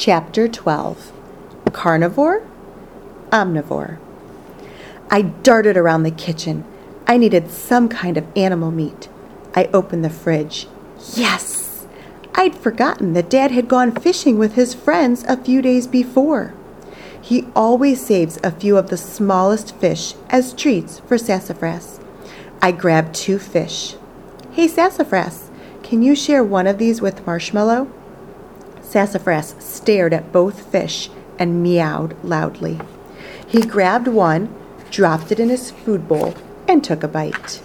Chapter 12. Carnivore? Omnivore. I darted around the kitchen. I needed some kind of animal meat. I opened the fridge. Yes! I'd forgotten that Dad had gone fishing with his friends a few days before. He always saves a few of the smallest fish as treats for Sassafras. I grabbed 2 fish. Hey, Sassafras, can you share one of these with Marshmallow? Sassafras stared at both fish and meowed loudly. He grabbed one, dropped it in his food bowl, and took a bite.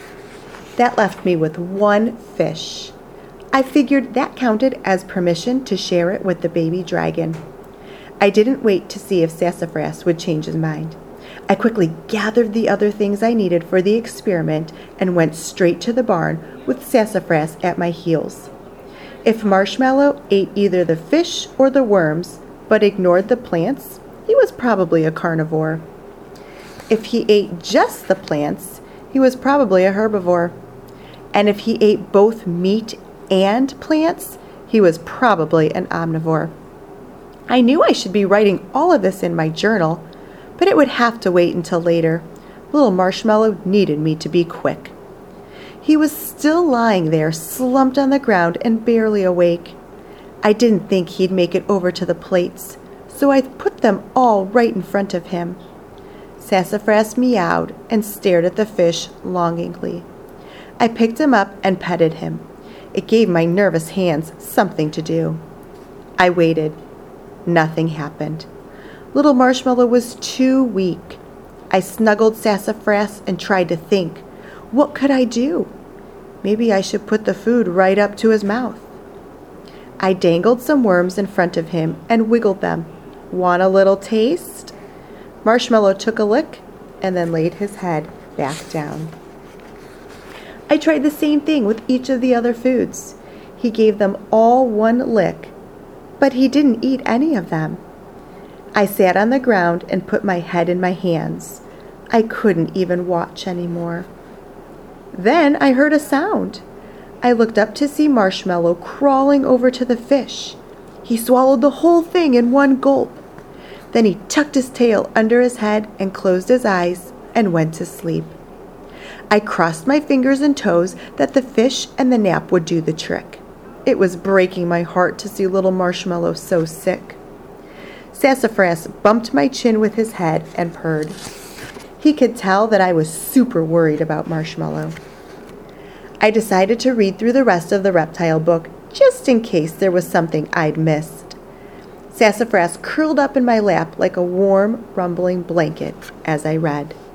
That left me with 1 fish. I figured that counted as permission to share it with the baby dragon. I didn't wait to see if Sassafras would change his mind. I quickly gathered the other things I needed for the experiment and went straight to the barn with Sassafras at my heels. If Marshmallow ate either the fish or the worms, but ignored the plants, he was probably a carnivore. If he ate just the plants, he was probably a herbivore. And if he ate both meat and plants, he was probably an omnivore. I knew I should be writing all of this in my journal, but it would have to wait until later. Little Marshmallow needed me to be quick. He was still lying there, slumped on the ground and barely awake. I didn't think he'd make it over to the plates, so I put them all right in front of him. Sassafras meowed and stared at the fish longingly. I picked him up and petted him. It gave my nervous hands something to do. I waited. Nothing happened. Little Marshmallow was too weak. I snuggled Sassafras and tried to think. What could I do? Maybe I should put the food right up to his mouth. I dangled some worms in front of him and wiggled them. Want a little taste? Marshmallow took a lick and then laid his head back down. I tried the same thing with each of the other foods. He gave them all 1 lick, but he didn't eat any of them. I sat on the ground and put my head in my hands. I couldn't even watch anymore. Then I heard a sound. I looked up to see Marshmallow crawling over to the fish. He swallowed the whole thing in 1 gulp. Then he tucked his tail under his head and closed his eyes and went to sleep. I crossed my fingers and toes that the fish and the nap would do the trick. It was breaking my heart to see little Marshmallow so sick. Sassafras bumped my chin with his head and purred. He could tell that I was super worried about Marshmallow. I decided to read through the rest of the reptile book just in case there was something I'd missed. Sassafras curled up in my lap like a warm, rumbling blanket as I read.